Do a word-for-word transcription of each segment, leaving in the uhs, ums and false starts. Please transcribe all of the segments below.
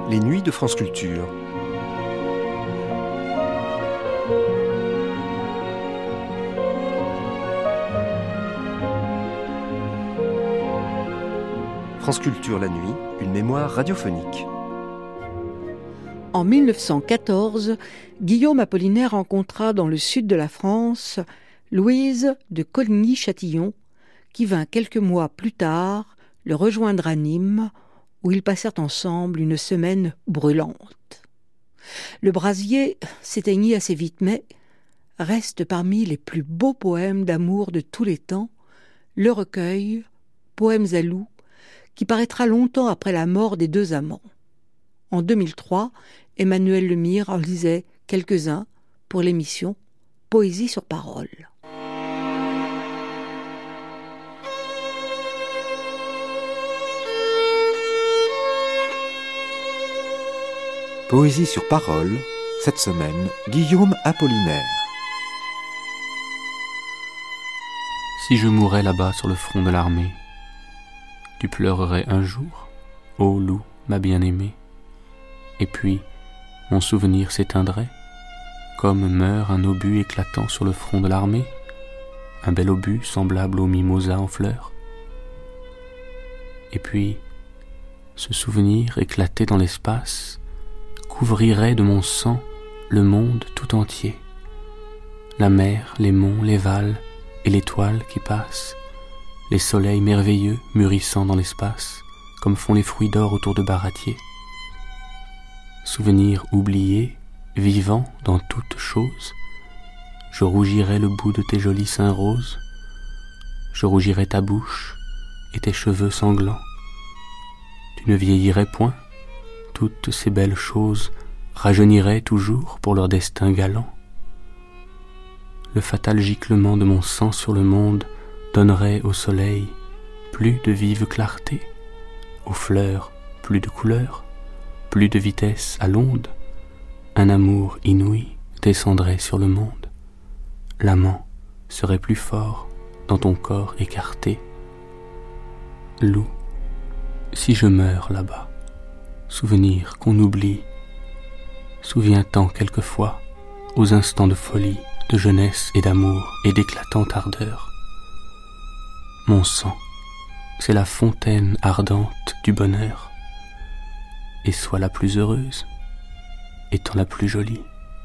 Les nuits de France Culture. France Culture la nuit, une mémoire radiophonique. En mille neuf cent quatorze, Guillaume Apollinaire rencontra dans le sud de la France Louise de Coligny-Châtillon, qui vint quelques mois plus tard le rejoindre à Nîmes, où ils passèrent ensemble une semaine brûlante. Le brasier s'éteignit assez vite, mais reste parmi les plus beaux poèmes d'amour de tous les temps, le recueil « Poèmes à loup », qui paraîtra longtemps après la mort des deux amants. En deux mille trois, Emmanuel Lemire en lisait quelques-uns pour l'émission Poésie sur parole. Poésie sur parole, cette semaine, Guillaume Apollinaire. Si je mourais là-bas sur le front de l'armée, tu pleurerais un jour, ô loup, ma bien-aimée, et puis mon souvenir s'éteindrait, comme meurt un obus éclatant sur le front de l'armée, un bel obus semblable au mimosa en fleurs. Et puis, ce souvenir éclaté dans l'espace couvrirait de mon sang le monde tout entier, la mer, les monts, les vals et l'étoile qui passe, les soleils merveilleux mûrissant dans l'espace, comme font les fruits d'or autour de Baratier. Souvenir oublié, vivant dans toute chose, je rougirais le bout de tes jolis seins roses, je rougirais ta bouche et tes cheveux sanglants. Tu ne vieillirais point, toutes ces belles choses rajeuniraient toujours pour leur destin galant. Le fatal giclement de mon sang sur le monde donnerait au soleil plus de vive clarté, aux fleurs plus de couleurs, plus de vitesse à l'onde. Un amour inouï descendrait sur le monde. L'amant serait plus fort dans ton corps écarté. Loup, si je meurs là-bas, souvenir qu'on oublie, souviens-t'en quelquefois aux instants de folie, de jeunesse et d'amour et d'éclatante ardeur. Mon sang, c'est la fontaine ardente du bonheur, et sois la plus heureuse, étant la plus jolie.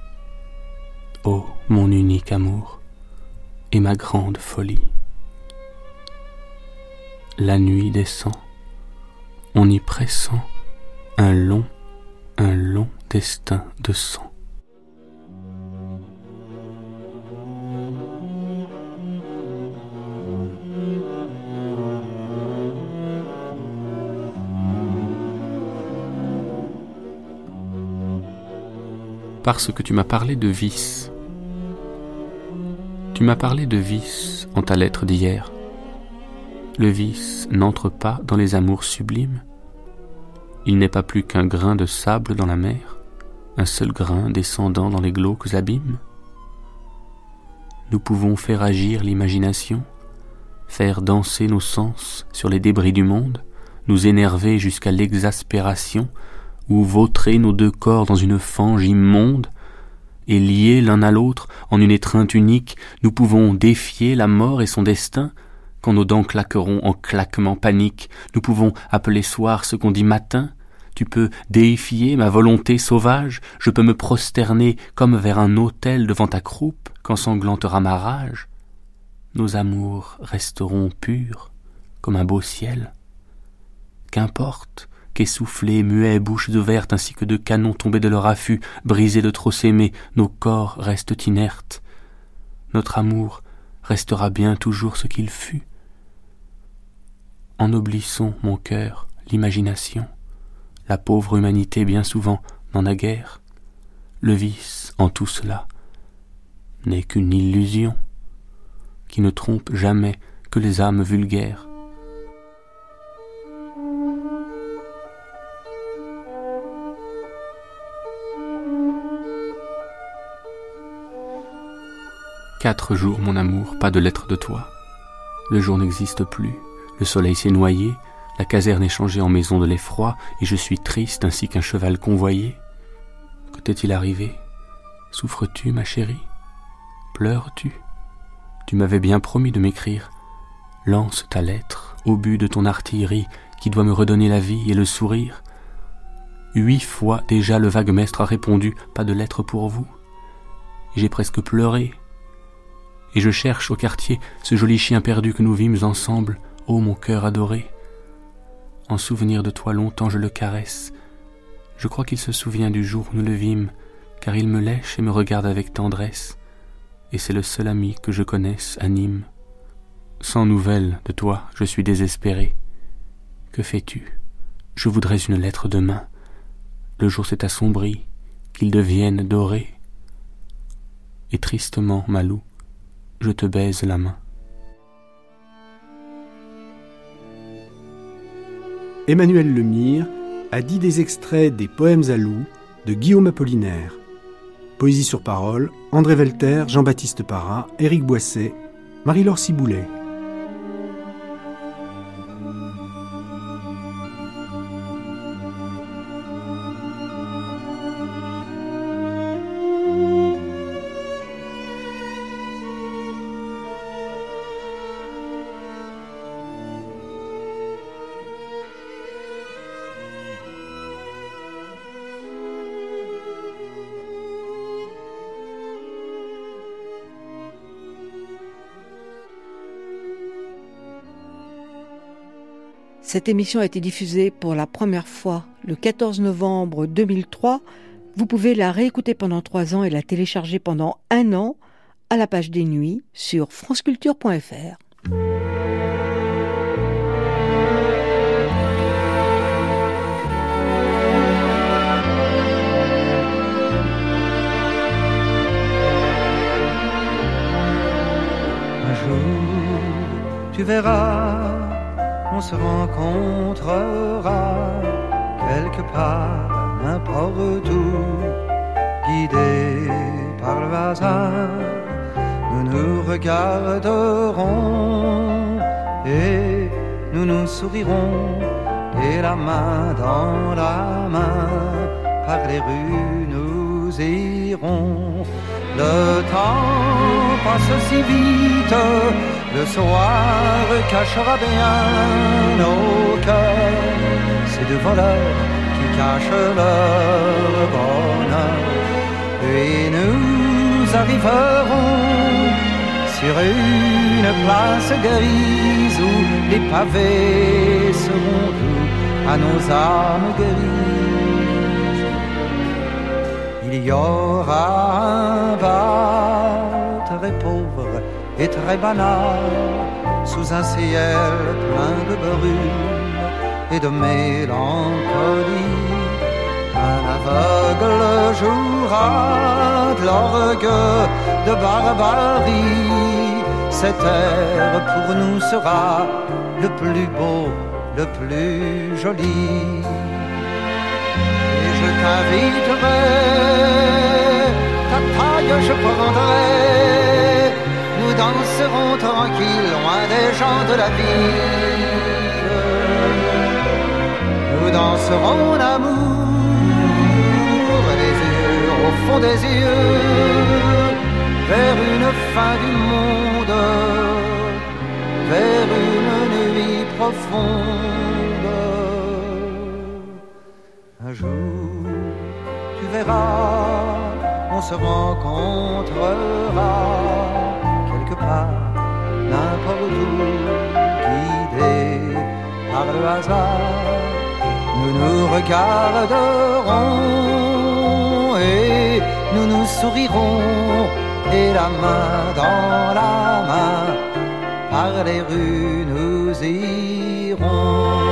Ô mon unique amour et ma grande folie. La nuit descend, on y pressent un long, un long destin de sang. Parce que tu m'as parlé de vice. Tu m'as parlé de vice en ta lettre d'hier. Le vice n'entre pas dans les amours sublimes. Il n'est pas plus qu'un grain de sable dans la mer, un seul grain descendant dans les glauques abîmes. Nous pouvons faire agir l'imagination, faire danser nos sens sur les débris du monde, nous énerver jusqu'à l'exaspération, ou vautrer nos deux corps dans une fange immonde, et liés l'un à l'autre en une étreinte unique, nous pouvons défier la mort et son destin. Quand nos dents claqueront en claquements paniques, nous pouvons appeler soir ce qu'on dit matin. Tu peux déifier ma volonté sauvage, je peux me prosterner comme vers un autel devant ta croupe qu'ensanglantera ma rage. Nos amours resteront purs comme un beau ciel. Qu'importe qu'essoufflés, muets, bouches ouvertes ainsi que de canons tombés de leur affût, brisés de trop s'aimer, nos corps restent inertes. Notre amour restera bien toujours ce qu'il fut. Ennoblissons, mon cœur, l'imagination. La pauvre humanité bien souvent n'en a guère. Le vice en tout cela n'est qu'une illusion qui ne trompe jamais que les âmes vulgaires. Quatre jours, mon amour, pas de lettre de toi. Le jour n'existe plus, le soleil s'est noyé, La caserne est changée en maison de l'effroi, et je suis triste ainsi qu'un cheval convoyé. Que t'est-il arrivé? Souffres-tu, ma chérie? Pleures-tu? Tu m'avais bien promis de m'écrire. Lance ta lettre, obus de ton artillerie, qui doit me redonner la vie et le sourire. Huit fois déjà le vague mestre a répondu, pas de lettre pour vous. Et j'ai presque pleuré. Et je cherche au quartier ce joli chien perdu que nous vîmes ensemble, ô mon cœur adoré. En souvenir de toi longtemps je le caresse. Je crois qu'il se souvient du jour où nous le vîmes, car il me lèche et me regarde avec tendresse, et c'est le seul ami que je connaisse à Nîmes. Sans nouvelles de toi, je suis désespéré. Que fais-tu? Je voudrais une lettre demain. Le jour s'est assombri, qu'il devienne doré. Et tristement, Malou, je te baise la main. Emmanuel Lemire a dit des extraits des Poèmes à loup de Guillaume Apollinaire. Poésie sur parole, André Velter, Jean-Baptiste Parra, Éric Boisset, Marie-Laure Ciboulet. Cette émission a été diffusée pour la première fois le quatorze novembre deux mille trois. Vous pouvez la réécouter pendant trois ans et la télécharger pendant un an à la page des nuits sur franceculture point f r. Un jour, tu verras, on se rencontrera quelque part, n'importe où, guidés par le hasard. Nous nous regarderons et nous nous sourirons, et la main dans la main, par les rues nous irons. Le temps passe si vite, le soir cachera bien nos cœurs, ces deux voleurs qui cachent leur bonheur. Et nous arriverons sur une place grise où les pavés seront doux à nos âmes grises. Il y aura un bar très pauvre et très banal, sous un ciel plein de brume et de mélancolie. Un aveugle jouera de l'orgue de barbarie. Cet air pour nous sera le plus beau, le plus joli. Et je t'inviterai, ta taille je prendrai. Nous danserons tranquille, loin des gens de la ville. Nous danserons l'amour, les yeux au fond des yeux, vers une fin du monde, vers une nuit profonde. Un jour, tu verras, on se rencontrera quelque part, n'importe où, guidés par le hasard. Nous nous regarderons et nous nous sourirons, et la main dans la main, par les rues nous irons.